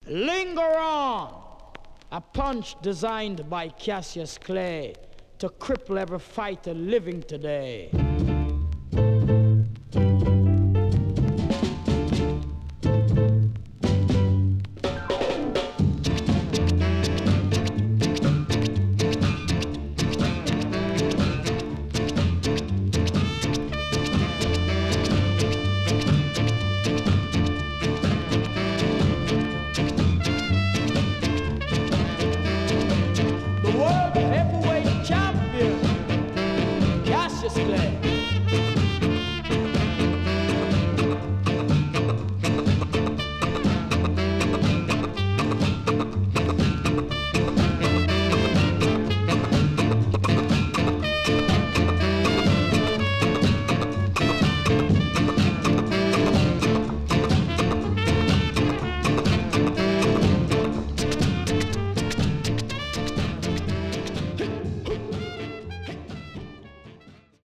Linger on, a punch designed by Cassius Clay to cripple every fighter living today. The world heavyweight champion, Cassius Clay.